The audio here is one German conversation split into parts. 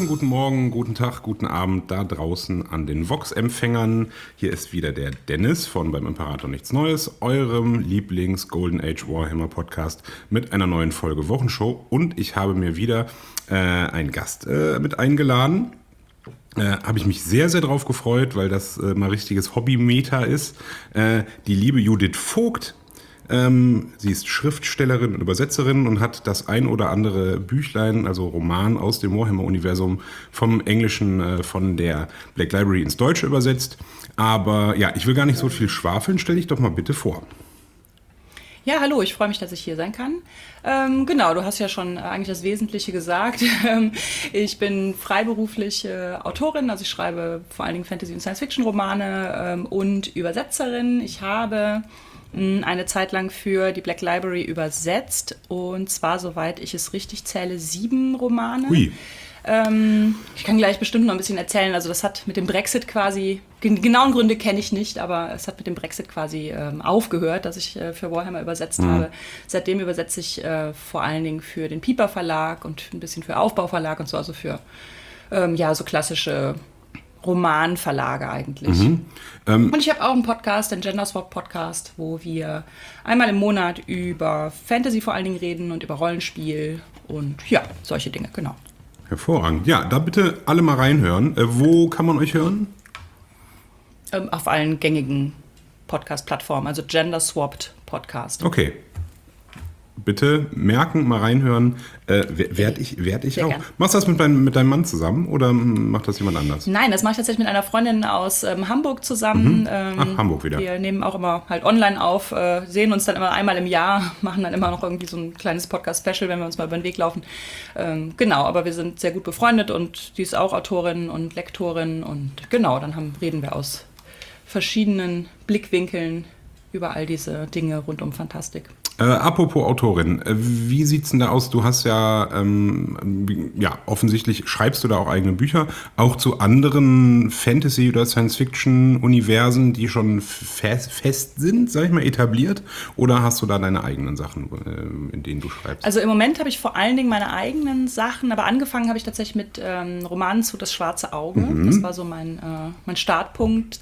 guten Morgen, guten Tag, guten Abend da draußen an den Vox-Empfängern. Hier ist wieder der Dennis von Beim Imperator nichts Neues, eurem Lieblings-Golden Age Warhammer Podcast mit einer neuen Folge Wochenshow. Und ich habe mir wieder einen Gast mit eingeladen. Habe ich mich sehr, sehr drauf gefreut, weil das mal richtiges Hobby-Meta ist. Die liebe Judith Vogt. Sie ist Schriftstellerin und Übersetzerin und hat das ein oder andere Büchlein, also Roman aus dem Warhammer-Universum vom Englischen von der Black Library ins Deutsche übersetzt. Aber ja, ich will gar nicht so viel schwafeln. Stell dich doch mal bitte vor. Ja, hallo, ich freue mich, dass ich hier sein kann. Genau, du hast ja schon eigentlich das Wesentliche gesagt. Ich bin freiberufliche Autorin, also ich schreibe vor allen Dingen Fantasy- und Science-Fiction-Romane und Übersetzerin. Ich habe eine Zeit lang für die Black Library übersetzt und zwar, soweit ich es richtig zähle, 7 Romane. Hui. Ich kann gleich bestimmt noch ein bisschen erzählen. Also das hat mit dem Brexit quasi, die genauen Gründe kenne ich nicht, aber es hat mit dem Brexit quasi aufgehört, dass ich für Warhammer übersetzt habe. Seitdem übersetze ich vor allen Dingen für den Piper Verlag und ein bisschen für Aufbau Verlag und so, also für so klassische Romanverlage eigentlich. Und ich habe auch einen Podcast, den Gender Swap Podcast, wo wir einmal im Monat über Fantasy vor allen Dingen reden und über Rollenspiel und ja, solche Dinge, genau. Hervorragend. Ja, da bitte alle mal reinhören. Wo kann man euch hören? Auf allen gängigen Podcast-Plattformen, also Gender Swapped Podcast. Okay. Bitte merken, mal reinhören. Werd ich auch. Gern. Machst du das mit deinem Mann zusammen oder macht das jemand anders? Nein, das mache ich tatsächlich mit einer Freundin aus Hamburg zusammen. Ach, Hamburg wieder. Wir nehmen auch immer halt online auf, sehen uns dann immer einmal im Jahr, machen dann immer noch irgendwie so ein kleines Podcast-Special, wenn wir uns mal über den Weg laufen. Genau, aber wir sind sehr gut befreundet und die ist auch Autorin und Lektorin und genau, dann reden wir aus verschiedenen Blickwinkeln über all diese Dinge rund um Fantastik. Apropos Autorin, wie sieht's denn da aus? Du hast ja offensichtlich schreibst du da auch eigene Bücher, auch zu anderen Fantasy- oder Science-Fiction-Universen, die schon fest sind, sag ich mal, etabliert? Oder hast du da deine eigenen Sachen, in denen du schreibst? Also im Moment habe ich vor allen Dingen meine eigenen Sachen, aber angefangen habe ich tatsächlich mit Romanen zu Das schwarze Auge. Das war so mein Startpunkt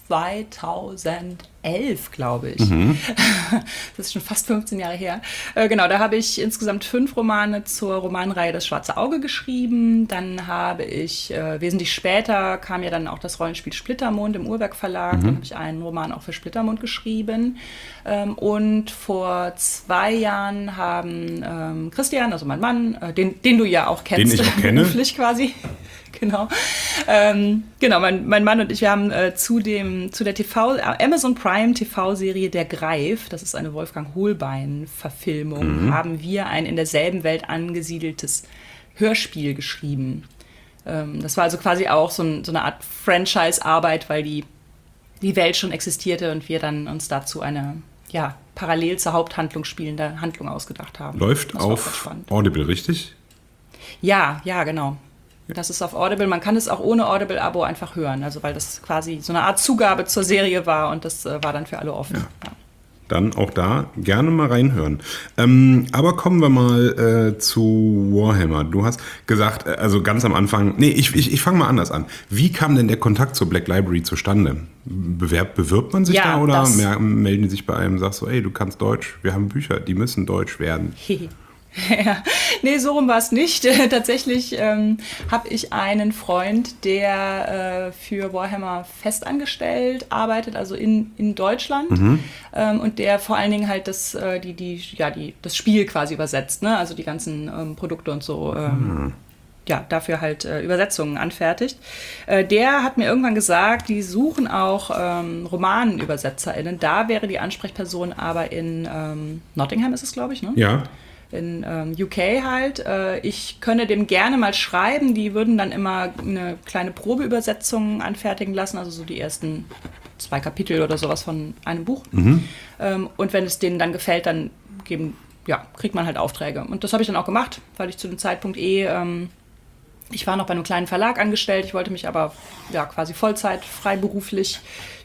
2011, glaube ich. Das ist schon fast 15 Jahre her. Genau, da habe ich insgesamt 5 Romane zur Romanreihe Das schwarze Auge geschrieben. Dann habe ich, wesentlich später kam ja dann auch das Rollenspiel Splittermond im Uhrwerk Verlag. Dann habe ich einen Roman auch für Splittermond geschrieben. Und vor 2 Jahren haben Christian, also mein Mann, den du ja auch kennst, den ich auch kenne. beruflich quasi. Genau. Mein Mann und ich, wir haben zu der Amazon Prime TV-Serie Der Greif, das ist eine Wolfgang Hohlbein-Verfilmung, haben wir ein in derselben Welt angesiedeltes Hörspiel geschrieben. Das war also quasi auch so eine Art Franchise-Arbeit, weil die Welt schon existierte und wir dann uns dazu eine parallel zur Haupthandlung spielende Handlung ausgedacht haben. Läuft auf Audible, richtig? Ja, genau. Das ist auf Audible. Man kann es auch ohne Audible-Abo einfach hören, also weil das quasi so eine Art Zugabe zur Serie war und das war dann für alle offen. Ja. Dann auch da gerne mal reinhören. Aber kommen wir mal zu Warhammer. Du hast gesagt, also ganz am Anfang, ich fange mal anders an. Wie kam denn der Kontakt zur Black Library zustande? Bewirbt man sich da oder melden die sich bei einem und sagst so, ey, du kannst Deutsch, wir haben Bücher, die müssen Deutsch werden? Ja, nee, so rum war es nicht. Tatsächlich habe ich einen Freund, der für Warhammer festangestellt arbeitet, also in Deutschland. Und der vor allen Dingen halt das Spiel quasi übersetzt, ne? Also die ganzen Produkte und so. Dafür halt Übersetzungen anfertigt. Der hat mir irgendwann gesagt, die suchen auch RomanübersetzerInnen. Da wäre die Ansprechperson aber in Nottingham ist es, glaube ich, ne? Ja. In UK halt. Ich könne dem gerne mal schreiben. Die würden dann immer eine kleine Probeübersetzung anfertigen lassen, also so die ersten 2 Kapitel oder sowas von einem Buch. Und wenn es denen dann gefällt, dann kriegt man halt Aufträge. Und das habe ich dann auch gemacht, weil ich zu dem Zeitpunkt ich war noch bei einem kleinen Verlag angestellt. Ich wollte mich aber quasi Vollzeit freiberuflich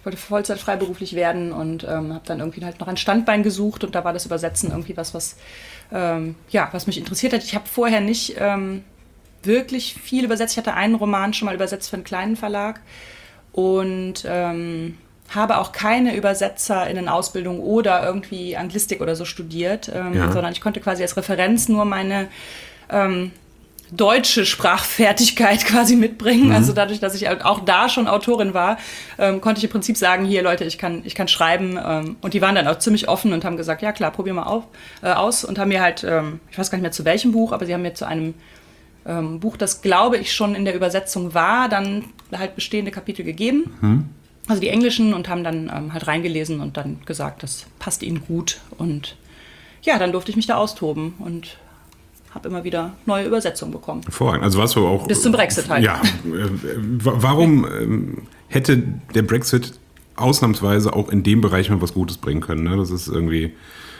werden und habe dann irgendwie halt noch ein Standbein gesucht und da war das Übersetzen irgendwie was mich interessiert hat. Ich habe vorher nicht wirklich viel übersetzt. Ich hatte einen Roman schon mal übersetzt für einen kleinen Verlag und habe auch keine ÜbersetzerInnen-Ausbildung oder irgendwie Anglistik oder so studiert, sondern ich konnte quasi als Referenz nur meine deutsche Sprachfertigkeit quasi mitbringen. Also dadurch, dass ich auch da schon Autorin war, konnte ich im Prinzip sagen, hier Leute, ich kann schreiben. Und die waren dann auch ziemlich offen und haben gesagt, ja klar, probier mal aus. Und haben mir halt, ich weiß gar nicht mehr zu welchem Buch, aber sie haben mir zu einem Buch, das glaube ich schon in der Übersetzung war, dann halt bestehende Kapitel gegeben. Also die englischen, und haben dann halt reingelesen und dann gesagt, das passt ihnen gut. Und ja, dann durfte ich mich da austoben und habe immer wieder neue Übersetzungen bekommen. Hervorragend. Also warst du auch... Bis zum Brexit halt. Ja. Warum hätte der Brexit ausnahmsweise auch in dem Bereich mal was Gutes bringen können? Ne? Das ist irgendwie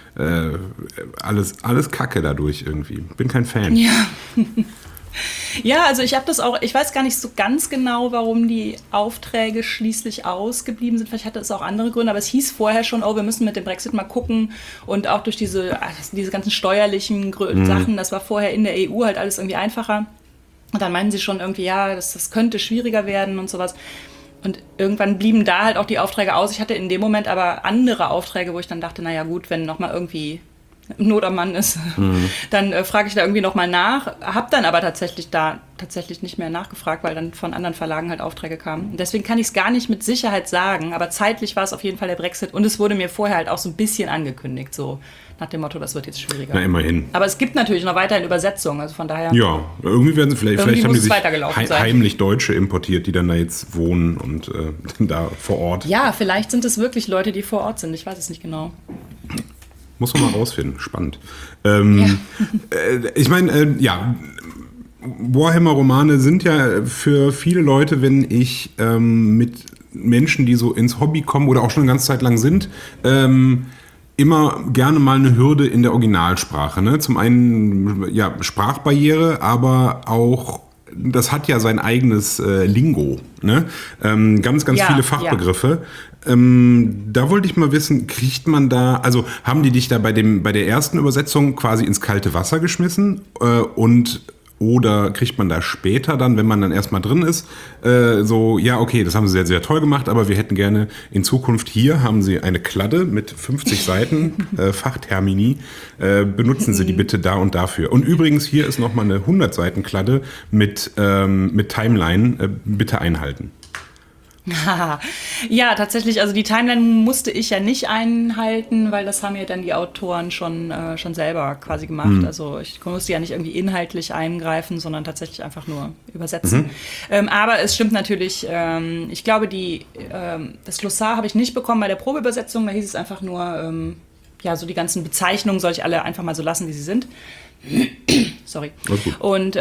alles Kacke dadurch irgendwie. Bin kein Fan. Ja. Ja, also ich habe das auch, ich weiß gar nicht so ganz genau, warum die Aufträge schließlich ausgeblieben sind. Vielleicht hatte es auch andere Gründe, aber es hieß vorher schon, wir müssen mit dem Brexit mal gucken, und auch durch diese ganzen steuerlichen Sachen, das war vorher in der EU halt alles irgendwie einfacher. Und dann meinten sie schon irgendwie, ja, das könnte schwieriger werden und sowas. Und irgendwann blieben da halt auch die Aufträge aus. Ich hatte in dem Moment aber andere Aufträge, wo ich dann dachte, naja gut, wenn nochmal irgendwie Not am Mann ist, dann frage ich da irgendwie nochmal nach. Hab dann aber tatsächlich nicht mehr nachgefragt, weil dann von anderen Verlagen halt Aufträge kamen. Und deswegen kann ich es gar nicht mit Sicherheit sagen, aber zeitlich war es auf jeden Fall der Brexit, und es wurde mir vorher halt auch so ein bisschen angekündigt, so nach dem Motto, das wird jetzt schwieriger. Na, immerhin. Aber es gibt natürlich noch weiterhin Übersetzungen, also von daher... Ja, irgendwie werden sie vielleicht haben die sich sein. heimlich Deutsche importiert, die dann da jetzt wohnen und da vor Ort. Ja, vielleicht sind es wirklich Leute, die vor Ort sind, ich weiß es nicht genau. Muss man mal rausfinden. Spannend. Ich meine, Warhammer-Romane sind ja für viele Leute, wenn ich mit Menschen, die so ins Hobby kommen oder auch schon eine ganze Zeit lang sind, immer gerne mal eine Hürde in der Originalsprache. Ne? Zum einen ja Sprachbarriere, aber auch das hat ja sein eigenes Lingo. Ne? Ganz viele Fachbegriffe. Da wollte ich mal wissen, kriegt man da, also haben die dich da bei der ersten Übersetzung quasi ins kalte Wasser geschmissen oder kriegt man da später dann, wenn man dann erstmal drin ist, ja, okay, das haben sie sehr, sehr toll gemacht, aber wir hätten gerne in Zukunft, hier haben sie eine Kladde mit 50 Seiten, Fachtermini, benutzen Sie die bitte da und dafür. Und übrigens, hier ist nochmal eine 100-Seiten-Kladde mit Timeline, bitte einhalten. Ja, tatsächlich, also die Timeline musste ich ja nicht einhalten, weil das haben ja dann die Autoren schon selber quasi gemacht. Also ich musste ja nicht irgendwie inhaltlich eingreifen, sondern tatsächlich einfach nur übersetzen. Aber es stimmt natürlich, ich glaube, das Glossar habe ich nicht bekommen bei der Probeübersetzung, da hieß es einfach nur, so die ganzen Bezeichnungen soll ich alle einfach mal so lassen, wie sie sind. Sorry. Okay. Und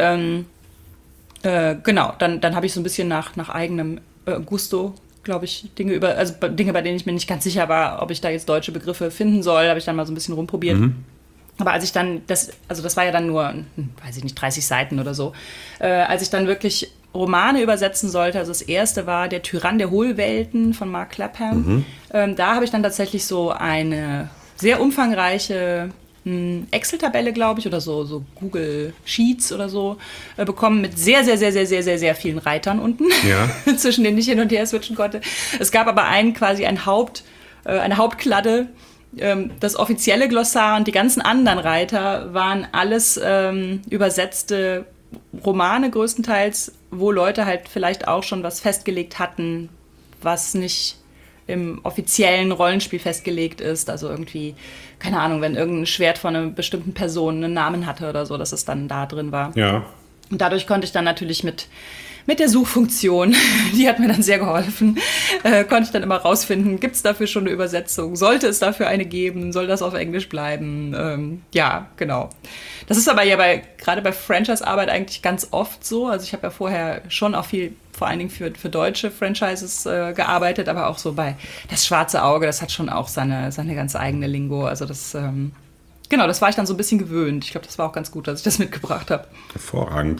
genau, dann habe ich so ein bisschen nach eigenem Gusto, glaube ich, Dinge, bei denen ich mir nicht ganz sicher war, ob ich da jetzt deutsche Begriffe finden soll, habe ich dann mal so ein bisschen rumprobiert. Aber als ich dann, das war ja dann nur, weiß ich nicht, 30 Seiten oder so, als ich dann wirklich Romane übersetzen sollte, also das erste war Der Tyrann der Hohlwelten von Mark Clapham, da habe ich dann tatsächlich so eine sehr umfangreiche Excel-Tabelle, glaube ich, oder so Google Sheets oder so bekommen mit sehr, sehr, sehr, sehr, sehr, sehr, sehr vielen Reitern unten, zwischen denen ich hin und her switchen konnte. Es gab aber eine Hauptkladde, das offizielle Glossar, und die ganzen anderen Reiter waren alles übersetzte Romane größtenteils, wo Leute halt vielleicht auch schon was festgelegt hatten, was nicht im offiziellen Rollenspiel festgelegt ist, also irgendwie, keine Ahnung, wenn irgendein Schwert von einer bestimmten Person einen Namen hatte oder so, dass es dann da drin war. Ja. Und dadurch konnte ich dann natürlich mit der Suchfunktion, die hat mir dann sehr geholfen, konnte ich dann immer rausfinden, gibt es dafür schon eine Übersetzung, sollte es dafür eine geben, soll das auf Englisch bleiben, ja, genau. Das ist aber ja gerade bei Franchise-Arbeit eigentlich ganz oft so, also ich habe ja vorher schon auch viel, vor allen Dingen für deutsche Franchises gearbeitet, aber auch so bei Das Schwarze Auge, das hat schon auch seine ganz eigene Lingo, also das... Genau, das war ich dann so ein bisschen gewöhnt. Ich glaube, das war auch ganz gut, dass ich das mitgebracht habe. Hervorragend.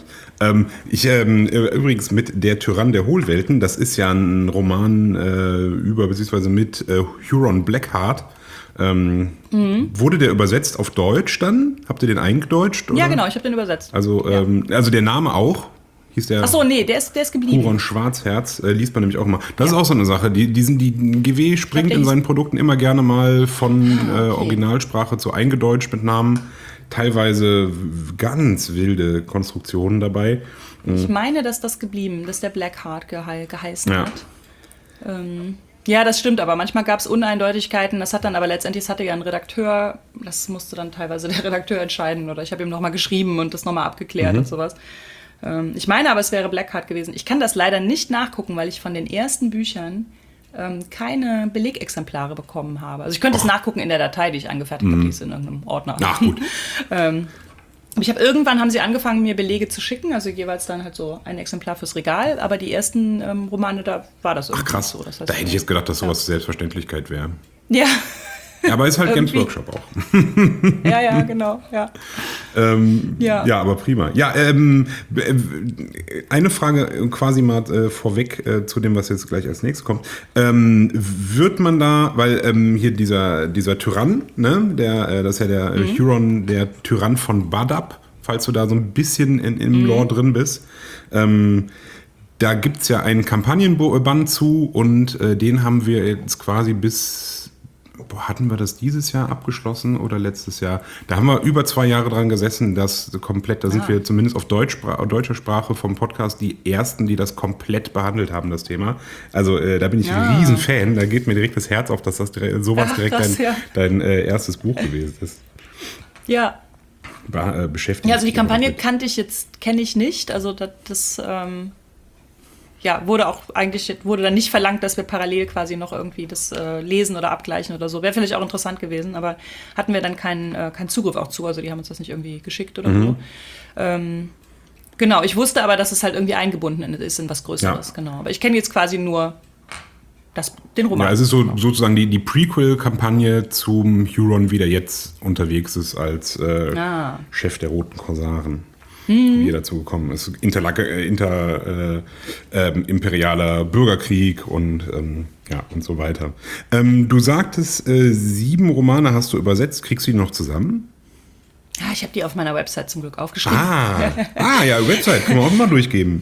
Übrigens mit Der Tyrann der Hohlwelten, das ist ja ein Roman beziehungsweise mit Huron Blackheart. Wurde der übersetzt auf Deutsch dann? Habt ihr den eingedeutscht? Oder? Ja, genau, ich habe den übersetzt. Also, also der Name auch? Hieß der? Achso, nee, der ist geblieben. Huron Schwarzherz, liest man nämlich auch immer. Das ist auch so eine Sache. Die GW springt in seinen Produkten immer gerne mal von Originalsprache zu eingedeutscht mit Namen. Teilweise ganz wilde Konstruktionen dabei. Ich meine, dass das geblieben, dass der Blackheart geheißen hat. Ja, das stimmt, aber manchmal gab es Uneindeutigkeiten. Das hat dann aber letztendlich, es hatte ja ein Redakteur, das musste dann teilweise der Redakteur entscheiden. Oder ich habe ihm nochmal geschrieben und das nochmal abgeklärt und sowas. Ich meine aber, es wäre Blackheart gewesen. Ich kann das leider nicht nachgucken, weil ich von den ersten Büchern keine Belegexemplare bekommen habe. Also ich könnte es nachgucken in der Datei, die ich angefertigt habe, die ist in irgendeinem Ordner. Ach gut. Irgendwann haben sie angefangen, mir Belege zu schicken, also jeweils dann halt so ein Exemplar fürs Regal, aber die ersten Romane, da war das irgendwie krass. So. Das heißt, da hätte ich jetzt gedacht, dass sowas Selbstverständlichkeit wäre. Ja. Ja, aber ist halt Games Workshop auch. Ja, genau. Ja. Ja, aber prima. Ja, eine Frage quasi mal vorweg zu dem, was jetzt gleich als nächstes kommt. Wird man da, weil hier dieser Tyrann, ne, das ist ja der Huron, der Tyrann von Badab, falls du da so ein bisschen im Lore drin bist. Da gibt es ja einen Kampagnenband zu und den haben wir jetzt quasi hatten wir das dieses Jahr abgeschlossen oder letztes Jahr? Da haben wir über 2 Jahre dran gesessen, das komplett, da sind wir zumindest auf deutscher Sprache vom Podcast die Ersten, die das komplett behandelt haben, das Thema. Also da bin ich ein Riesenfan, da geht mir direkt das Herz auf, dass das sowas direkt dein erstes Buch gewesen ist. Ja. Beschäftigt. Ja, also die Kampagne kenne ich nicht, also das wurde dann nicht verlangt, dass wir parallel quasi noch irgendwie das lesen oder abgleichen oder so. Wäre vielleicht auch interessant gewesen, aber hatten wir dann keinen Zugriff auch zu. Also die haben uns das nicht irgendwie geschickt oder so. Genau, ich wusste aber, dass es halt irgendwie eingebunden ist in was Größeres. Ja. Genau. Aber ich kenne jetzt quasi nur den Roman. Ja, es ist sozusagen die Prequel-Kampagne zum Huron, wie der jetzt unterwegs ist als Chef der Roten Korsaren. Wie er dazu gekommen ist. Imperialer Bürgerkrieg und so weiter. Du sagtest, 7 Romane hast du übersetzt. Kriegst du die noch zusammen? Ja, ich habe die auf meiner Website zum Glück aufgeschrieben. Ja, Website. Können wir auch mal durchgeben.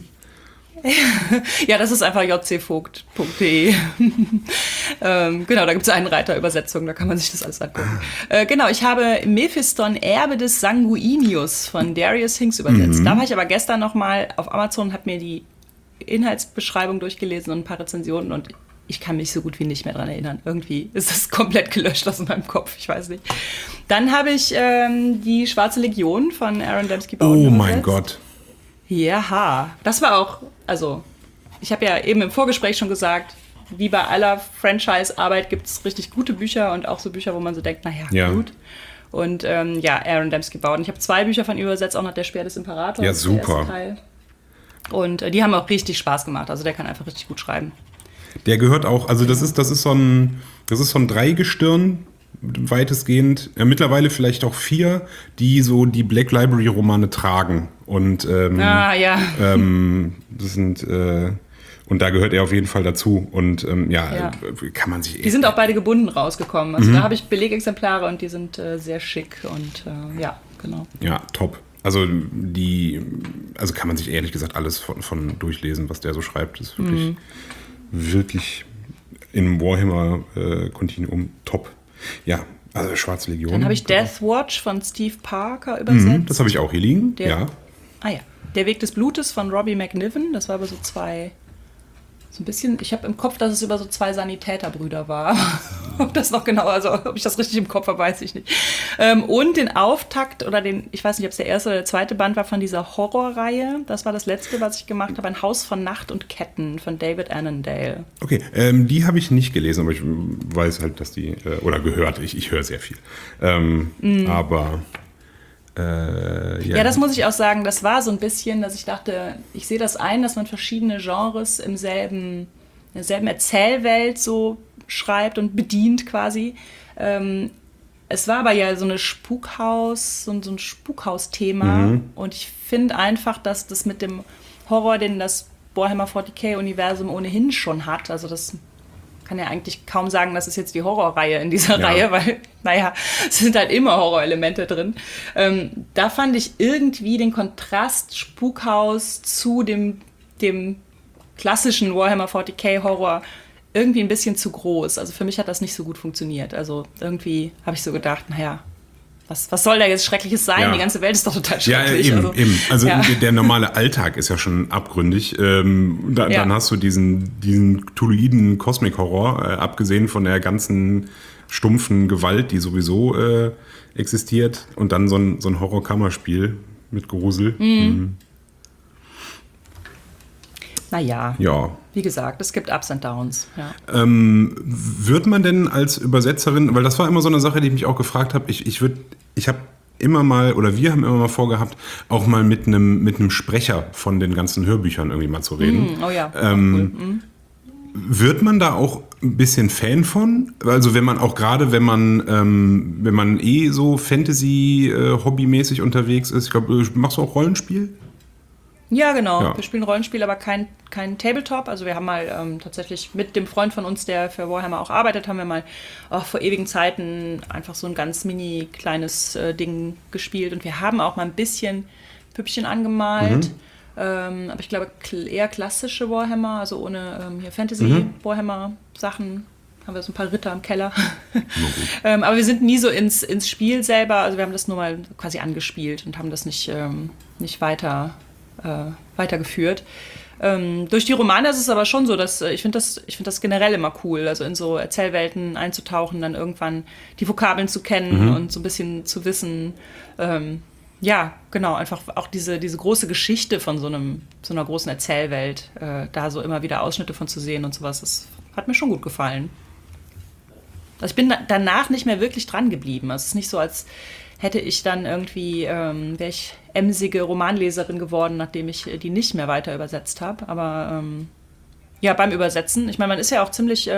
Ja, das ist einfach jcvogt.de. Genau, da gibt es einen Reiter Übersetzung, da kann man sich das alles angucken. Genau, ich habe Mephiston, Erbe des Sanguinius von Darius Hinks übersetzt. Da war ich aber gestern nochmal auf Amazon, habe mir die Inhaltsbeschreibung durchgelesen und ein paar Rezensionen und ich kann mich so gut wie nicht mehr dran erinnern. Irgendwie ist das komplett gelöscht aus meinem Kopf, ich weiß nicht. Dann habe ich die Schwarze Legion von Aaron Dembski-Bowden übersetzt. Mein Gott. Ja, das war auch, also ich habe ja eben im Vorgespräch schon gesagt, wie bei aller Franchise-Arbeit gibt es richtig gute Bücher und auch so Bücher, wo man so denkt, gut. Und Aaron Dembski-Bowden. Ich habe 2 Bücher von ihm übersetzt, auch noch Der Speer des Imperators. Ja, super. Der erste Teil. Und die haben auch richtig Spaß gemacht. Also der kann einfach richtig gut schreiben. Der gehört auch, also das ist so ein Dreigestirn, weitestgehend, mittlerweile vielleicht auch 4, die so die Black Library Romane tragen und das sind und da gehört er auf jeden Fall dazu und kann man sich die sind auch beide gebunden rausgekommen, also da habe ich Belegexemplare und die sind sehr schick und genau. Ja, top. Also kann man sich ehrlich gesagt alles von durchlesen, was der so schreibt, das ist wirklich im Warhammer Kontinuum top. Ja, also Schwarze Legion. Dann habe ich Death Watch von Steve Parker übersetzt. Das habe ich auch hier liegen, ja. Der Weg des Blutes von Robbie McNiven. Das war aber so ein bisschen, ich habe im Kopf, dass es über so 2 Sanitäterbrüder war. Ob das noch genau, also ob ich das richtig im Kopf habe, weiß ich nicht. Und den Auftakt ich weiß nicht, ob es der erste oder der zweite Band war von dieser Horrorreihe. Das war das letzte, was ich gemacht habe. Ein Haus von Nacht und Ketten von David Annandale. Okay, die habe ich nicht gelesen, aber ich weiß halt, dass die, oder gehört, ich höre sehr viel. Aber das muss ich auch sagen, das war so ein bisschen, dass ich dachte, ich sehe das ein, dass man verschiedene Genres in derselben Erzählwelt so schreibt und bedient quasi. Es war aber ja so ein Spukhaus-Thema und ich finde einfach, dass das mit dem Horror, den das Warhammer 40k-Universum ohnehin schon hat, also das kann ja eigentlich kaum sagen, das ist jetzt die Horrorreihe in dieser Reihe, weil, es sind halt immer Horrorelemente drin. Da fand ich irgendwie den Kontrast Spukhaus zu dem klassischen Warhammer 40k Horror irgendwie ein bisschen zu groß. Also für mich hat das nicht so gut funktioniert. Also irgendwie habe ich so gedacht, was soll da jetzt Schreckliches sein? Ja. Die ganze Welt ist doch total schrecklich. Ja, eben. Also der normale Alltag ist ja schon abgründig. Dann hast du diesen Cthulhuiden Cosmic Horror, abgesehen von der ganzen stumpfen Gewalt, die sowieso existiert. Und dann so ein Horror-Kammerspiel mit Grusel. Naja, wie gesagt, es gibt Ups und Downs. Ja. Wird man denn als Übersetzerin, weil das war immer so eine Sache, die ich mich auch gefragt habe, wir haben immer mal vorgehabt, auch mal mit einem Sprecher von den ganzen Hörbüchern irgendwie mal zu reden. Cool. Wird man da auch ein bisschen Fan von? Also wenn man so Fantasy-Hobbymäßig unterwegs ist, ich glaube, machst du auch Rollenspiel? Ja, genau. Ja. Wir spielen Rollenspiel, aber kein Tabletop. Also wir haben mal tatsächlich mit dem Freund von uns, der für Warhammer auch arbeitet, haben wir mal vor ewigen Zeiten einfach so ein ganz mini kleines Ding gespielt. Und wir haben auch mal ein bisschen Püppchen angemalt. Aber ich glaube eher klassische Warhammer, also ohne hier Fantasy-Warhammer-Sachen. Haben wir so ein paar Ritter im Keller. Aber wir sind nie so ins Spiel selber. Also wir haben das nur mal quasi angespielt und haben das nicht weitergeführt. Durch die Romane ist es aber schon so, dass ich finde das generell immer cool, also in so Erzählwelten einzutauchen, dann irgendwann die Vokabeln zu kennen und so ein bisschen zu wissen, einfach auch diese große Geschichte von so einer großen Erzählwelt, da so immer wieder Ausschnitte von zu sehen und sowas, das hat mir schon gut gefallen. Also ich bin danach nicht mehr wirklich dran geblieben. Also es ist nicht so, als hätte ich dann irgendwie, wäre ich emsige Romanleserin geworden, nachdem ich die nicht mehr weiter übersetzt habe. Aber beim Übersetzen, ich meine, man ist ja ziemlich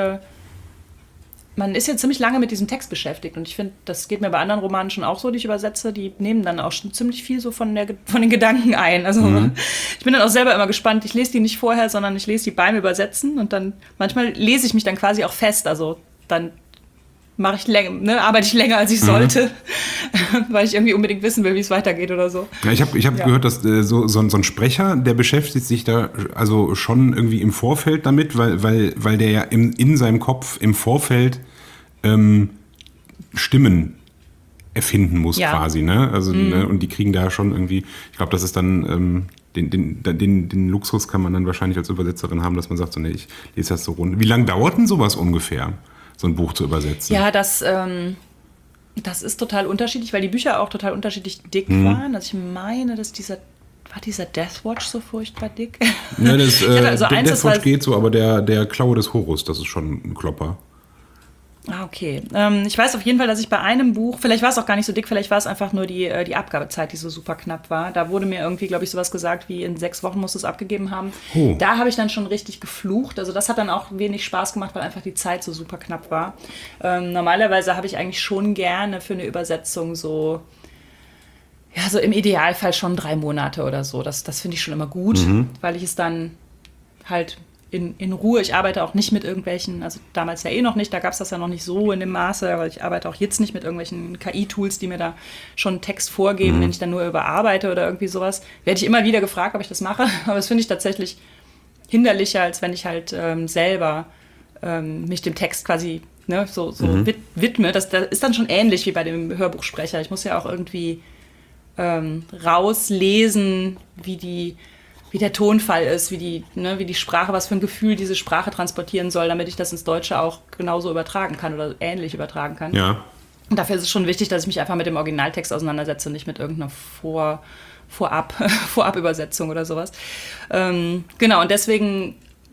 lange mit diesem Text beschäftigt. Und ich finde, das geht mir bei anderen Romanen schon auch so, die ich übersetze, die nehmen dann auch schon ziemlich viel so von den Gedanken ein. Also ich bin dann auch selber immer gespannt. Ich lese die nicht vorher, sondern ich lese die beim Übersetzen. Und dann manchmal lese ich mich dann quasi auch fest. Also dann arbeite ich länger, als ich sollte, weil ich irgendwie unbedingt wissen will, wie es weitergeht oder so. Ja, ich hab gehört, dass so ein Sprecher, der beschäftigt sich da also schon irgendwie im Vorfeld damit, weil der ja in seinem Kopf im Vorfeld Stimmen erfinden muss quasi, ne? Also und die kriegen da schon irgendwie, ich glaube, das ist dann den Luxus kann man dann wahrscheinlich als Übersetzerin haben, dass man sagt, so, nee, ich lese das so rund. Wie lange dauert denn sowas ungefähr, so ein Buch zu übersetzen? Ja, das ist total unterschiedlich, weil die Bücher auch total unterschiedlich dick waren. Also ich meine, dass dieser Deathwatch so furchtbar dick? Ja, der Deathwatch geht so, aber der Klaue des Horus, das ist schon ein Klopper. Ah, okay. Ich weiß auf jeden Fall, dass ich bei einem Buch, vielleicht war es auch gar nicht so dick, vielleicht war es einfach nur die Abgabezeit, die so super knapp war. Da wurde mir irgendwie, glaube ich, sowas gesagt wie in 6 Wochen musst du es abgegeben haben. Oh. Da habe ich dann schon richtig geflucht. Also das hat dann auch wenig Spaß gemacht, weil einfach die Zeit so super knapp war. Normalerweise habe ich eigentlich schon gerne für eine Übersetzung so im Idealfall schon 3 Monate oder so. Das finde ich schon immer gut, weil ich es dann halt in Ruhe, ich arbeite auch nicht mit irgendwelchen, also damals ja noch nicht, da gab es das ja noch nicht so in dem Maße, aber ich arbeite auch jetzt nicht mit irgendwelchen KI-Tools, die mir da schon einen Text vorgeben, wenn ich dann nur überarbeite oder irgendwie sowas. Werde ich immer wieder gefragt, ob ich das mache, aber das finde ich tatsächlich hinderlicher, als wenn ich halt selber mich dem Text quasi widme. Das ist dann schon ähnlich wie bei dem Hörbuchsprecher. Ich muss ja auch irgendwie rauslesen, wie der Tonfall ist, wie die Sprache, was für ein Gefühl diese Sprache transportieren soll, damit ich das ins Deutsche auch genauso übertragen kann oder ähnlich übertragen kann. Ja. Und dafür ist es schon wichtig, dass ich mich einfach mit dem Originaltext auseinandersetze, nicht mit irgendeiner Vorab-Übersetzung oder sowas. Genau, und deswegen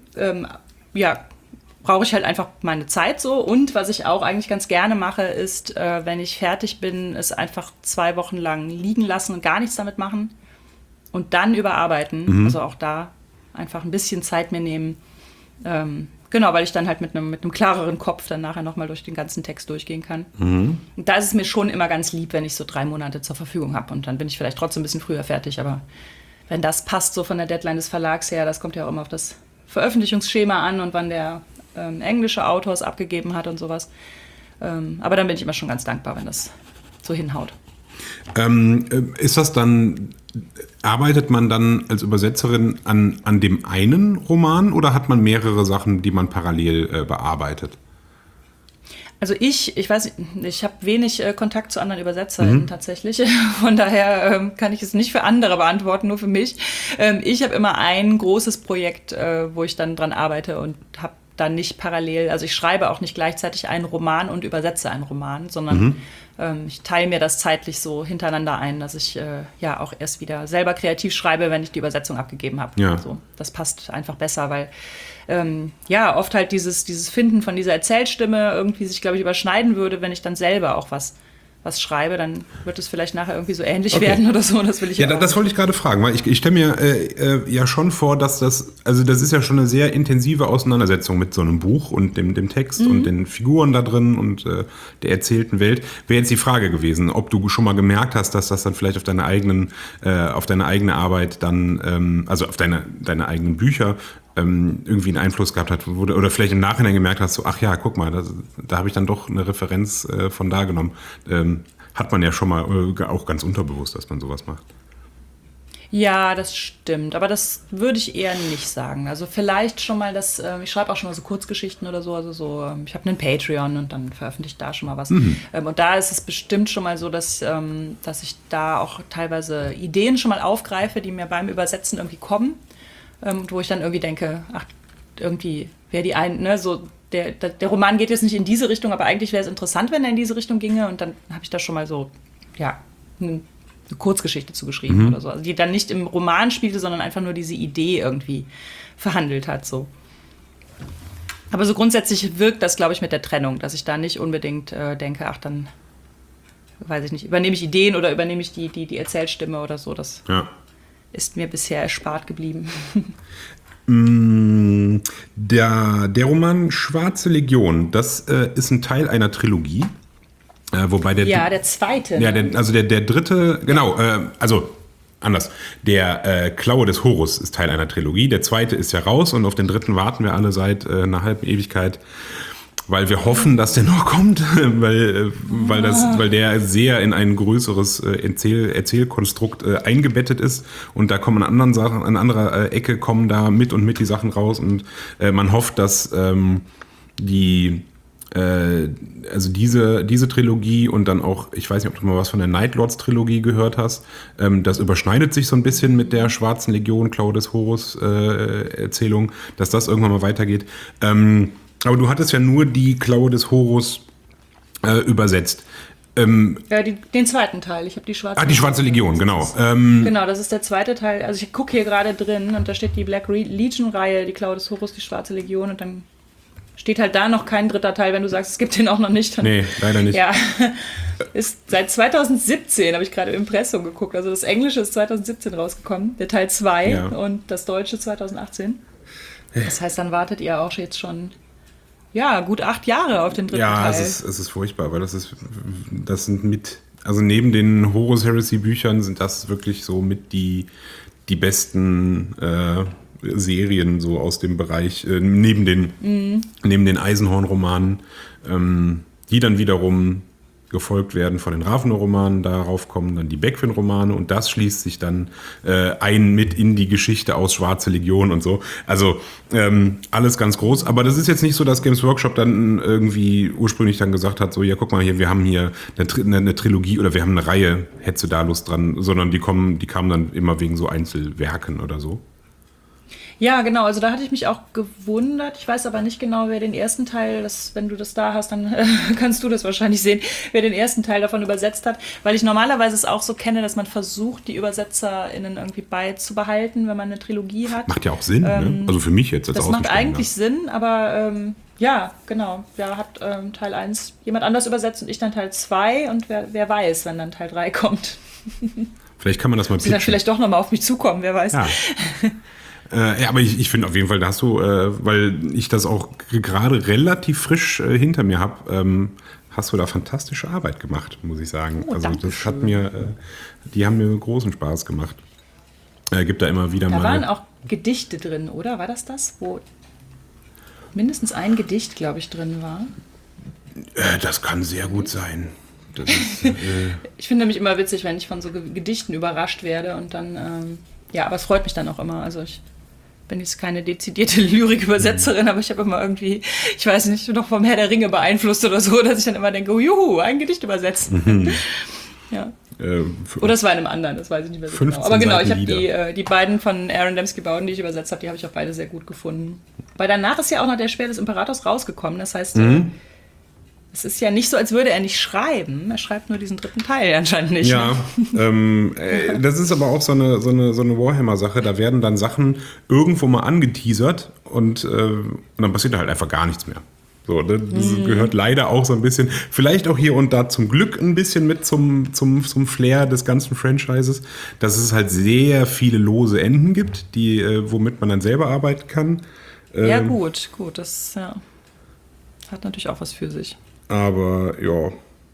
brauche ich halt einfach meine Zeit so. Und was ich auch eigentlich ganz gerne mache, ist, wenn ich fertig bin, es einfach 2 Wochen lang liegen lassen und gar nichts damit machen. Und dann überarbeiten, also auch da einfach ein bisschen Zeit mir nehmen. Genau, weil ich dann halt mit einem klareren Kopf dann nachher nochmal durch den ganzen Text durchgehen kann. Und da ist es mir schon immer ganz lieb, wenn ich so 3 Monate zur Verfügung habe. Und dann bin ich vielleicht trotzdem ein bisschen früher fertig. Aber wenn das passt, so von der Deadline des Verlags her, das kommt ja auch immer auf das Veröffentlichungsschema an und wann der englische Autors abgegeben hat und sowas. Aber dann bin ich immer schon ganz dankbar, wenn das so hinhaut. Ist das dann, arbeitet man dann als Übersetzerin an dem einen Roman oder hat man mehrere Sachen, die man parallel bearbeitet? Also ich weiß nicht, ich habe wenig Kontakt zu anderen UbersetzerInnen tatsächlich. Von daher kann ich es nicht für andere beantworten, nur für mich. Ich habe immer ein großes Projekt, wo ich dann dran arbeite und habe dann nicht parallel, also ich schreibe auch nicht gleichzeitig einen Roman und übersetze einen Roman, sondern ich teile mir das zeitlich so hintereinander ein, dass ich ja auch erst wieder selber kreativ schreibe, wenn ich die Übersetzung abgegeben habe. Ja. So, das passt einfach besser, weil ja, oft halt dieses Finden von dieser Erzählstimme irgendwie sich, glaube ich, überschneiden würde, wenn ich dann selber auch was schreibe, dann wird es vielleicht nachher irgendwie so ähnlich werden oder so. Das will ich ja auch. Das wollte ich gerade fragen, weil ich stelle mir ja schon vor, dass das ist ja schon eine sehr intensive Auseinandersetzung mit so einem Buch und dem Text und den Figuren da drin und der erzählten Welt. Wäre jetzt die Frage gewesen, ob du schon mal gemerkt hast, dass das dann vielleicht auf deine eigene Arbeit dann, also auf deine eigenen Bücher irgendwie einen Einfluss gehabt hat oder vielleicht im Nachhinein gemerkt hast, so, ach ja, guck mal, da habe ich dann doch eine Referenz von da genommen. Hat man ja schon mal auch ganz unterbewusst, dass man sowas macht. Ja, das stimmt, aber das würde ich eher nicht sagen. Also vielleicht schon mal ich schreibe auch schon mal so Kurzgeschichten oder so, also so, ich habe einen Patreon und dann veröffentliche ich da schon mal was. Und da ist es bestimmt schon mal so, dass ich da auch teilweise Ideen schon mal aufgreife, die mir beim Übersetzen irgendwie kommen. Wo ich dann irgendwie denke, ach, irgendwie wäre die so der Roman geht jetzt nicht in diese Richtung, aber eigentlich wäre es interessant, wenn er in diese Richtung ginge. Und dann habe ich da schon mal so, ja, eine Kurzgeschichte zugeschrieben oder so. Also die dann nicht im Roman spielte, sondern einfach nur diese Idee irgendwie verhandelt hat, so. Aber so grundsätzlich wirkt das, glaube ich, mit der Trennung, dass ich da nicht unbedingt denke, ach, dann, weiß ich nicht, übernehme ich Ideen oder übernehme ich die Erzählstimme oder so. Das ist mir bisher erspart geblieben. Der Roman Schwarze Legion, das ist ein Teil einer Trilogie. Wobei der zweite. Ja, der dritte, genau, anders. Der Klaue des Horus ist Teil einer Trilogie. Der zweite ist ja raus und auf den dritten warten wir alle seit einer halben Ewigkeit. Weil wir hoffen, dass der noch kommt, weil der sehr in ein größeres Erzählkonstrukt eingebettet ist und da kommen an anderer Ecke kommen da mit die Sachen raus und man hofft, dass diese Trilogie und dann auch, ich weiß nicht, ob du mal was von der Nightlords Trilogie gehört hast, das überschneidet sich so ein bisschen mit der Schwarzen Legion, Klaue des Horus Erzählung, dass das irgendwann mal weitergeht. Aber du hattest ja nur die Klaue des Horus übersetzt. Ja, den zweiten Teil. Ich habe die Schwarze Legion. Die Schwarze Legion, genau. Genau, das ist der zweite Teil. Also ich gucke hier gerade drin und da steht die Black Legion-Reihe, die Klaue des Horus, die Schwarze Legion und dann steht halt da noch kein dritter Teil, wenn du sagst, es gibt den auch noch nicht. Dann, nee, leider nicht. Ja, ist seit 2017, habe ich gerade im Impressum geguckt. Also das Englische ist 2017 rausgekommen, der Teil 2 und das Deutsche 2018. Das heißt, dann wartet ihr auch jetzt schon gut 8 Jahre auf den dritten Teil. Ja, es ist furchtbar, weil das sind also neben den Horus Heresy Büchern sind das wirklich so mit die besten Serien so aus dem Bereich, neben den Eisenhorn-Romanen, die dann wiederum gefolgt werden von den Ravensburg-Romanen, darauf kommen dann die Beckwin-Romane und das schließt sich dann mit in die Geschichte aus Schwarze Legion und so. Also alles ganz groß, aber das ist jetzt nicht so, dass Games Workshop dann irgendwie ursprünglich dann gesagt hat, so ja, guck mal hier, wir haben hier eine Trilogie oder wir haben eine Reihe, hättest du da Lust dran, sondern die kamen dann immer wegen so Einzelwerken oder so. Ja, genau, also da hatte ich mich auch gewundert. Ich weiß aber nicht genau, wer den ersten Teil, wenn du das da hast, dann kannst du das wahrscheinlich sehen, wer den ersten Teil davon übersetzt hat. Weil ich normalerweise es auch so kenne, dass man versucht, die ÜbersetzerInnen irgendwie beizubehalten, wenn man eine Trilogie hat. Macht ja auch Sinn, ne? Also für mich jetzt als das macht eigentlich Sinn, aber ja, genau. Ja, hat Teil 1 jemand anders übersetzt und ich dann Teil 2 und wer weiß, wenn dann Teil 3 kommt. Vielleicht kann man das mal pitchen. Sie dann vielleicht doch nochmal auf mich zukommen, wer weiß. Ja. Ja, aber ich finde auf jeden Fall, da hast du, weil ich das auch gerade relativ frisch hinter mir habe, hast du da fantastische Arbeit gemacht, muss ich sagen. Oh, also das hat die haben mir großen Spaß gemacht. Gibt da immer wieder da mal. Da waren auch Gedichte drin, oder? War das? mindestens ein Gedicht, glaube ich, drin war. Das kann sehr gut sein. Das ist, ich finde nämlich immer witzig, wenn ich von so Gedichten überrascht werde und dann, aber es freut mich dann auch immer. Also ich bin jetzt keine dezidierte Lyrikübersetzerin, aber ich habe immer irgendwie, ich weiß nicht, noch vom Herr der Ringe beeinflusst oder so, dass ich dann immer denke, juhu, ein Gedicht übersetzen. Ja. Oder es war in einem anderen, das weiß ich nicht mehr so genau. Aber genau, ich habe die beiden von Aaron Dembski-Bowden, die ich übersetzt habe, die habe ich auch beide sehr gut gefunden. Weil danach ist ja auch noch der Speer des Imperators rausgekommen, das heißt, es ist ja nicht so, als würde er nicht schreiben. Er schreibt nur diesen 3. Teil anscheinend nicht. Ja, das ist aber auch so eine Warhammer-Sache. Da werden dann Sachen irgendwo mal angeteasert und dann passiert da halt einfach gar nichts mehr. So, das gehört leider auch so ein bisschen, vielleicht auch hier und da zum Glück ein bisschen mit zum Flair des ganzen Franchises, dass es halt sehr viele lose Enden gibt, womit man dann selber arbeiten kann. Ja, gut, das hat natürlich auch was für sich. Aber ja.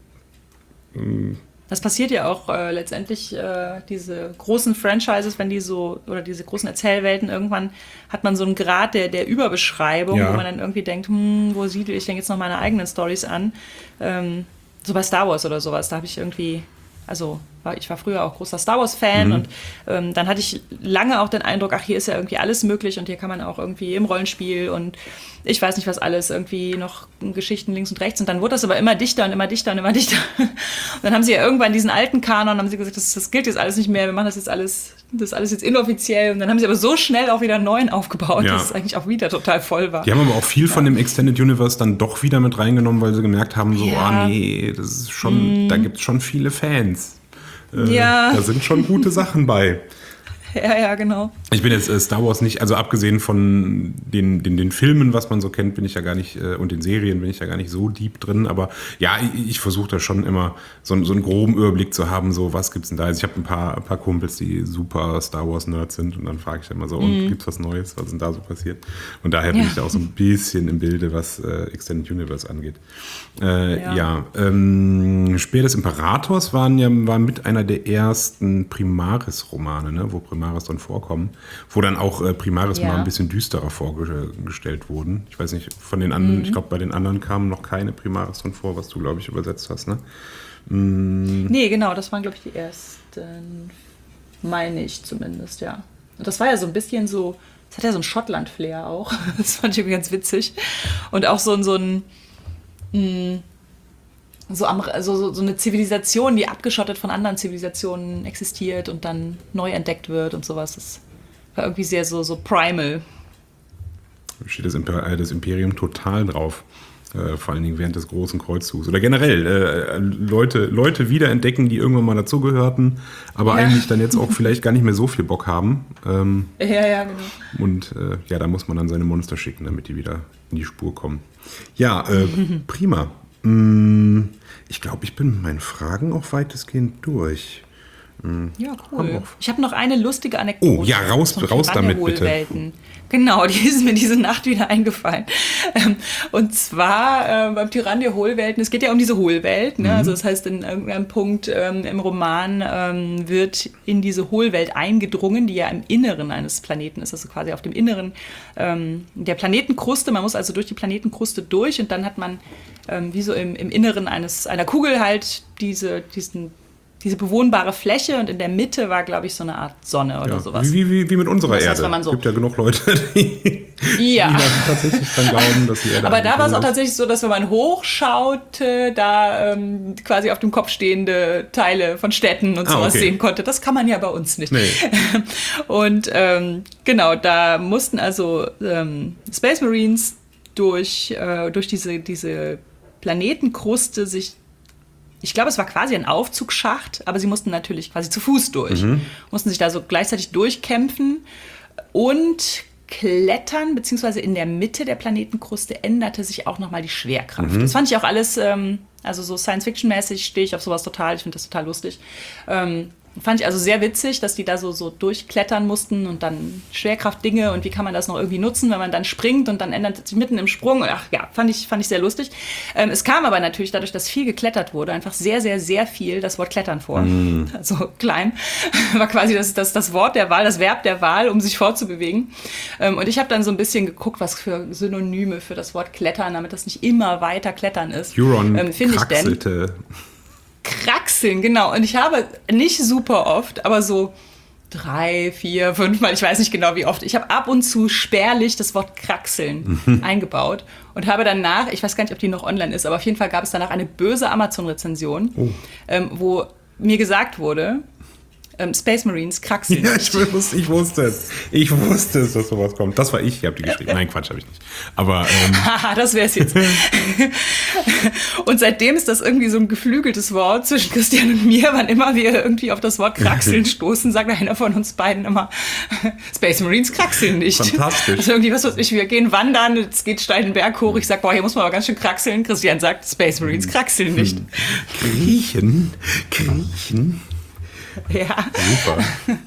Das passiert ja auch letztendlich, diese großen Franchises, wenn die so, oder diese großen Erzählwelten, irgendwann hat man so einen Grad der Überbeschreibung, wo man dann irgendwie denkt, wo siedle ich denn jetzt noch meine eigenen Storys an? So bei Star Wars oder sowas, da habe ich irgendwie, ich war früher auch großer Star Wars-Fan und dann hatte ich lange auch den Eindruck, hier ist ja irgendwie alles möglich und hier kann man auch irgendwie im Rollenspiel und ich weiß nicht was alles, irgendwie noch Geschichten links und rechts und dann wurde das aber immer dichter und immer dichter und immer dichter. Und dann haben sie ja irgendwann diesen alten Kanon, haben sie gesagt, das gilt jetzt alles nicht mehr, wir machen das ist alles jetzt inoffiziell und dann haben sie aber so schnell auch wieder einen neuen aufgebaut, dass es eigentlich auch wieder total voll war. Die haben aber auch viel von dem Extended Universe dann doch wieder mit reingenommen, weil sie gemerkt haben, nee, das ist schon, da gibt es schon viele Fans. Da sind schon gute Sachen bei. Ja, genau. Ich bin jetzt Star Wars nicht, also abgesehen von den Filmen, was man so kennt, bin ich ja gar nicht, und den Serien bin ich ja gar nicht so deep drin, aber ja, ich versuche da schon immer so einen groben Überblick zu haben, so was gibt's denn da? Also ich habe ein paar Kumpels, die super Star Wars Nerds sind und dann frage ich immer so, und gibt's was Neues, was ist denn da so passiert? Und daher bin ich da auch so ein bisschen im Bilde, was Extended Universe angeht. Speer des Imperators war mit einer der ersten Primaris-Romane, ne, wo Primaris drin vorkommen, wo dann auch Primaris mal ein bisschen düsterer vorgestellt wurden. Ich weiß nicht, von den anderen, ich glaube, bei den anderen kamen noch keine Primaris drin vor, was du, glaube ich, übersetzt hast, ne? Nee, genau, das waren, glaube ich, die ersten, meine ich zumindest, ja. Und das war ja so ein bisschen so, das hat ja so ein Schottland-Flair auch, das fand ich irgendwie ganz witzig. Und auch so eine Zivilisation, die abgeschottet von anderen Zivilisationen existiert und dann neu entdeckt wird und sowas. Das war irgendwie sehr so primal. Da steht das Imperium total drauf. Vor allen Dingen während des Großen Kreuzzugs. Oder generell Leute wiederentdecken, die irgendwann mal dazugehörten, aber eigentlich dann jetzt auch vielleicht gar nicht mehr so viel Bock haben. Ja, genau. Und da muss man dann seine Monster schicken, damit die wieder in die Spur kommen. Ja, prima. Ich glaube, ich bin mit meinen Fragen auch weitestgehend durch. Ja, cool. Ich habe noch eine lustige Anekdote. Oh, ja, raus damit bitte. Genau, die ist mir diese Nacht wieder eingefallen. Und zwar beim Tyrann der Hohlwelten, es geht ja um diese Hohlwelt, ne? Also das heißt, in irgendeinem Punkt im Roman wird in diese Hohlwelt eingedrungen, die ja im Inneren eines Planeten ist, also quasi auf dem Inneren der Planetenkruste. Man muss also durch die Planetenkruste durch und dann hat man wie so im Inneren einer Kugel halt diese bewohnbare Fläche und in der Mitte war, glaube ich, so eine Art Sonne oder sowas. Wie mit unserer Erde. Es gibt ja genug Leute, die tatsächlich dann glauben, dass die Erde. Aber da war es auch tatsächlich so, dass wenn man hochschaute, da quasi auf dem Kopf stehende Teile von Städten und sowas sehen konnte. Das kann man ja bei uns nicht. Nee. Und genau, da mussten also Space Marines durch diese Planetenkruste sich, ich glaube, es war quasi ein Aufzugsschacht, aber sie mussten natürlich quasi zu Fuß durch. Mussten sich da so gleichzeitig durchkämpfen und klettern, beziehungsweise in der Mitte der Planetenkruste änderte sich auch nochmal die Schwerkraft. Das fand ich auch alles, also so Science-Fiction-mäßig stehe ich auf sowas total, ich finde das total lustig. Fand ich also sehr witzig, dass die da so durchklettern mussten und dann Schwerkraftdinge und wie kann man das noch irgendwie nutzen, wenn man dann springt und dann ändert sich mitten im Sprung. Ach ja, fand ich sehr lustig. Es kam aber natürlich dadurch, dass viel geklettert wurde, einfach sehr, sehr, sehr viel das Wort Klettern vor. Also klein war quasi das Wort der Wahl, das Verb der Wahl, um sich fortzubewegen. Und ich habe dann so ein bisschen geguckt, was für Synonyme für das Wort Klettern, damit das nicht immer weiter Klettern ist. Huron kraxelte. Kraxeln, genau. Und ich habe nicht super oft, aber so 3, 4, 5 Mal, ich weiß nicht genau wie oft, ich habe ab und zu spärlich das Wort Kraxeln eingebaut und habe danach, ich weiß gar nicht, ob die noch online ist, aber auf jeden Fall gab es danach eine böse Amazon-Rezension, wo mir gesagt wurde, Space Marines kraxeln. Ja, ich wusste es. Ich wusste es, dass sowas kommt. Das war ich habe die geschrieben. Nein, Quatsch, habe ich nicht. Aber das wäre es jetzt. Und seitdem ist das irgendwie so ein geflügeltes Wort zwischen Christian und mir. Wann immer wir irgendwie auf das Wort kraxeln stoßen, sagt einer von uns beiden immer, Space Marines kraxeln nicht. Fantastisch. Also irgendwie, was weiß ich, wir gehen wandern, es geht steil den Berg hoch. Ich sag, hier muss man aber ganz schön kraxeln. Christian sagt, Space Marines kraxeln nicht. Kriechen. Ja. Super.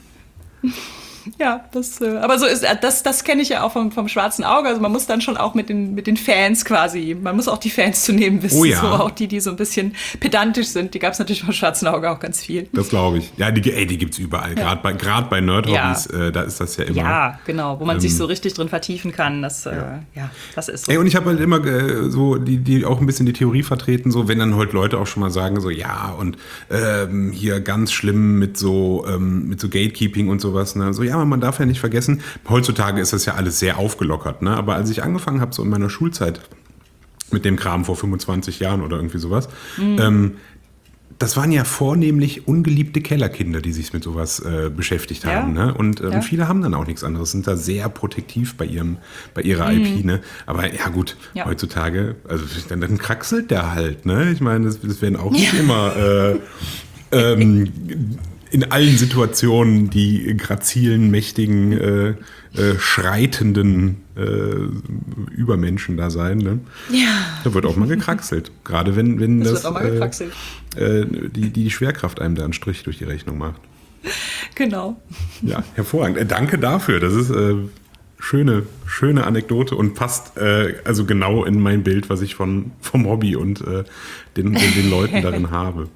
Ja, aber so ist das kenne ich ja auch vom Schwarzen Auge. Also man muss dann schon auch mit den Fans quasi, man muss auch die Fans zu nehmen wissen. Oh ja. So auch die so ein bisschen pedantisch sind. Die gab es natürlich vom Schwarzen Auge auch ganz viel. Das glaube ich. Ja, die gibt's überall. Ja. Gerade bei Nerd-Hobbys, da ist das ja immer. Ja, genau, wo man sich so richtig drin vertiefen kann. Das ist so. Und ich habe halt immer so die auch ein bisschen die Theorie vertreten, so wenn dann halt Leute auch schon mal sagen, so ja und hier ganz schlimm mit so Gatekeeping und sowas, ne? So ja, aber man darf ja nicht vergessen, heutzutage ist das ja alles sehr aufgelockert, ne? Aber als ich angefangen habe, so in meiner Schulzeit mit dem Kram vor 25 Jahren oder irgendwie sowas, das waren ja vornehmlich ungeliebte Kellerkinder, die sich mit sowas beschäftigt haben. Ne? Und viele haben dann auch nichts anderes, sind da sehr protektiv bei ihrer IP. Ne? Aber ja gut, heutzutage, also dann kraxelt der halt. Ne? Ich meine, das werden auch nicht immer in allen Situationen die grazilen, mächtigen, schreitenden Übermenschen da sein. Ne? Ja. Da wird auch mal gekraxelt. Gerade wenn das wird auch mal gekraxelt. Die Schwerkraft einem da einen Strich durch die Rechnung macht. Genau. Ja, hervorragend. Danke dafür. Das ist schöne Anekdote und passt also genau in mein Bild, was ich vom Hobby und den Leuten darin habe.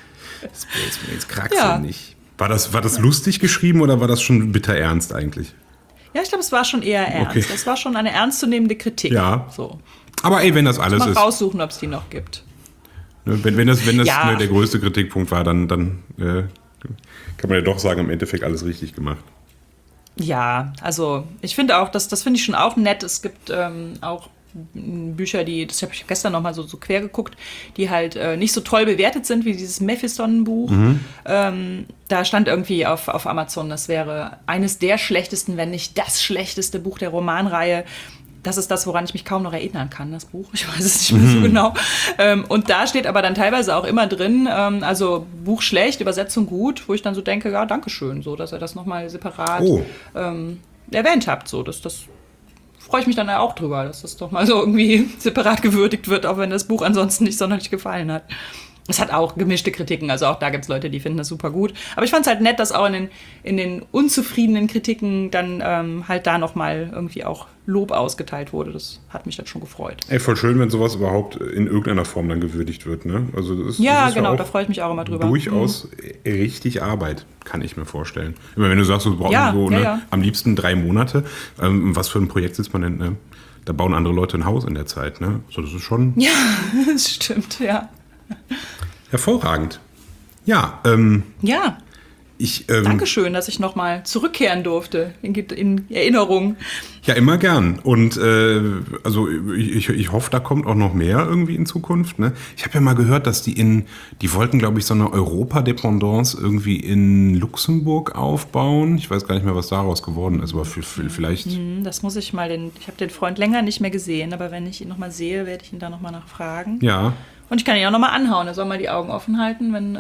Jetzt kraxeln nicht. War das lustig geschrieben oder war das schon bitter ernst eigentlich? Ja, ich glaube, es war schon eher ernst. Okay. Das war schon eine ernstzunehmende Kritik. Ja. So. Aber ey, wenn das alles mal ist. raussuchen, ob es die noch gibt. Wenn das der größte Kritikpunkt war, dann kann man ja doch sagen, im Endeffekt alles richtig gemacht. Ja, also ich finde auch, das finde ich schon auch nett. Es gibt auch Bücher, das habe ich gestern noch mal so quer geguckt, die halt nicht so toll bewertet sind wie dieses Mephiston-Buch. Da stand irgendwie auf Amazon, das wäre eines der schlechtesten, wenn nicht das schlechteste Buch der Romanreihe. Das ist das, woran ich mich kaum noch erinnern kann, das Buch. Ich weiß es nicht mehr so genau. Und da steht aber dann teilweise auch immer drin, also Buch schlecht, Übersetzung gut, wo ich dann so denke, ja, dankeschön, so, dass ihr das nochmal separat erwähnt habt. So, das freue ich mich dann auch drüber, dass das doch mal so irgendwie separat gewürdigt wird, auch wenn das Buch ansonsten nicht sonderlich gefallen hat. Es hat auch gemischte Kritiken, also auch da gibt es Leute, die finden das super gut. Aber ich fand es halt nett, dass auch in den unzufriedenen Kritiken dann halt da nochmal irgendwie auch Lob ausgeteilt wurde. Das hat mich dann schon gefreut. Ey, voll schön, wenn sowas überhaupt in irgendeiner Form dann gewürdigt wird, ne? Also das ist genau, da freue ich mich auch immer drüber. Durchaus richtig Arbeit, kann ich mir vorstellen. Immer wenn du sagst, du brauchst am liebsten 3 Monate, was für ein Projekt sitzt man denn, ne? Da bauen andere Leute ein Haus in der Zeit, ne? So, das ist schon... Ja, das stimmt, ja. Hervorragend. Ja. Dankeschön, dass ich nochmal zurückkehren durfte in Erinnerung. Ja, immer gern. Und also ich hoffe, da kommt auch noch mehr irgendwie in Zukunft. Ne? Ich habe ja mal gehört, dass die wollten, glaube ich, so eine Europa-Dependance irgendwie in Luxemburg aufbauen. Ich weiß gar nicht mehr, was daraus geworden ist, aber vielleicht... Das muss ich mal, ich habe den Freund länger nicht mehr gesehen, aber wenn ich ihn nochmal sehe, werde ich ihn da nochmal nachfragen. Ja. Und ich kann ihn auch nochmal anhauen. Er soll mal die Augen offen halten, wenn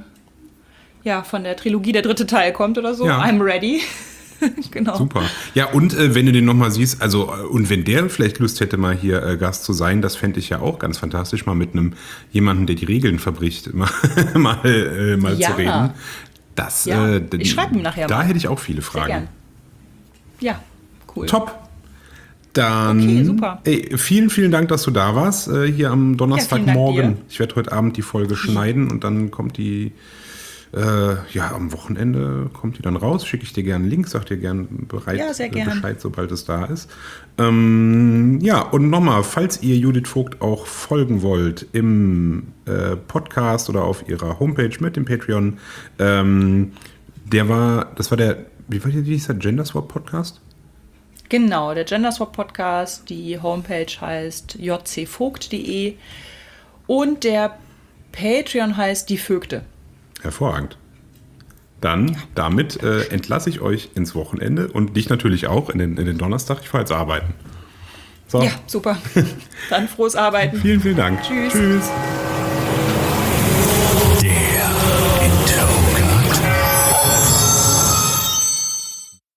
von der Trilogie der 3. Teil kommt oder so. Ja. I'm ready. Genau. Super. Ja, und wenn du den nochmal siehst, also und wenn der vielleicht Lust hätte, mal hier Gast zu sein, das fände ich ja auch ganz fantastisch, mal mit jemandem, der die Regeln verbricht, mal zu reden. Ich schreibe ihm nachher Da mal. hätte ich auch viele Fragen. Sehr gern. Ja, cool. Top. Dann, Okay, super. Vielen, vielen Dank, dass du da warst, hier am Donnerstagmorgen. Dank dir. Ich werde heute Abend die Folge schneiden und dann kommt die, am Wochenende kommt die dann raus. Schicke ich dir gerne einen Link, sag dir gerne Bescheid, sobald es da ist. Und nochmal, falls ihr Judith Vogt auch folgen wollt im Podcast oder auf ihrer Homepage mit dem Patreon, wie hieß der Genderswap Podcast? Genau, der Genderswap Podcast, die Homepage heißt jcvogt.de und der Patreon heißt Die Vögte. Hervorragend. Dann, damit entlasse ich euch ins Wochenende und dich natürlich auch in den Donnerstag. Ich fahre jetzt arbeiten. So. Ja, super. Dann frohes Arbeiten. Vielen, vielen Dank. Tschüss. Tschüss.